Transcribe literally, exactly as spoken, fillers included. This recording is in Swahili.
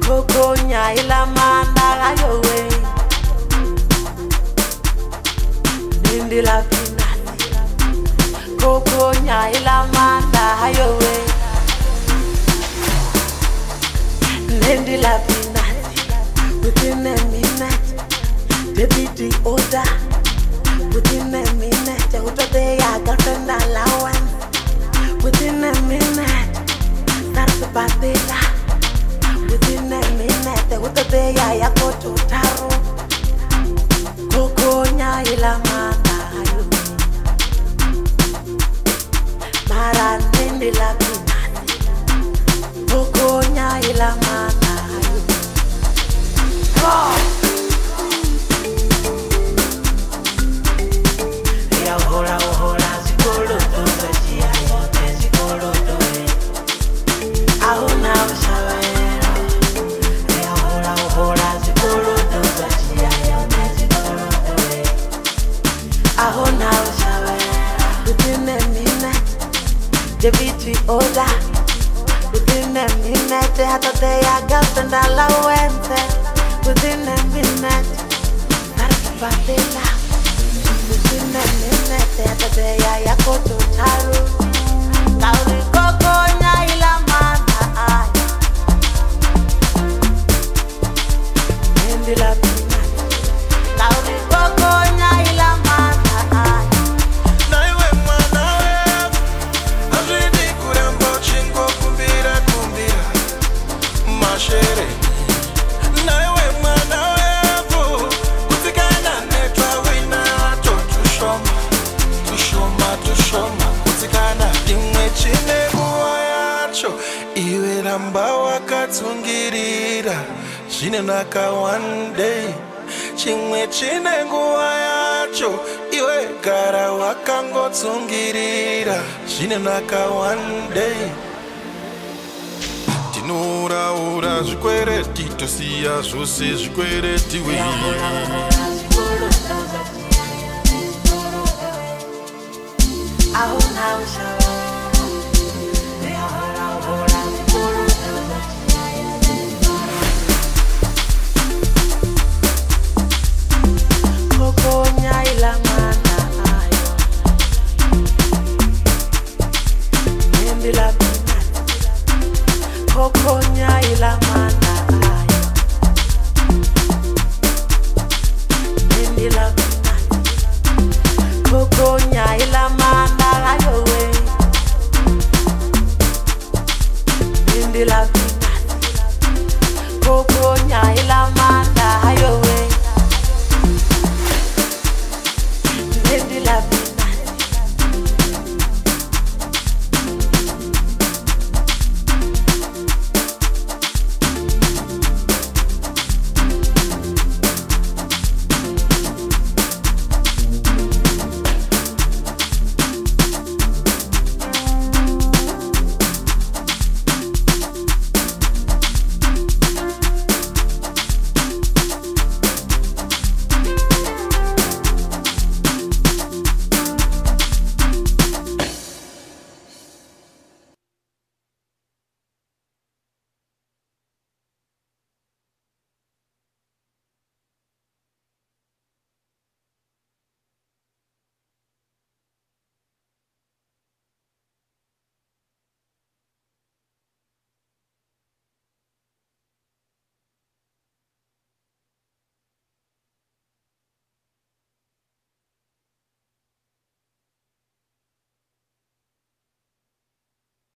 Kokonya ila manda yo way. Nindi la pinati. Kokonya ila manda yo way. Nindi la pinati. Within a minute, the beat order. Within a minute, out of the girlfriend allowance. Within a minute, that's the batilla. Within a minute, out of the ya go to taro. Kokonya ila manda yo. Mara nindi la pinati. Kokonya ila manda yo. Oh. Hola, hola, zikolo to zachia yote zikolo to e. Auna usawera. Ya hola, hola, zikolo to zachia yote zikolo to e. Auna usawera. Within a minute, the beat order. Within a minute, hata te ya girlfriend allowance. Within a minute, that's batela. Within a minute, the day I go to Taru. Kauri Kokonya ila manda. Nindi la pinati. Kauri Kokonya ila manda. Naiwe mwana we, azidi kurembo chingo kumbira kumbira. Mashere. Naiwe mwana we, kutikana netwa wina. Tushoma, tushoma, kutikana imwe chine nguwa yacho. Iwe ramba wakatungirira chine naka one day. Chimwe chine nguwa yacho. Iwe gara wakangotungirira chine naka one day. Tinura ura zvikwereti tosiya zvose zvikwereti we. Auna usawera.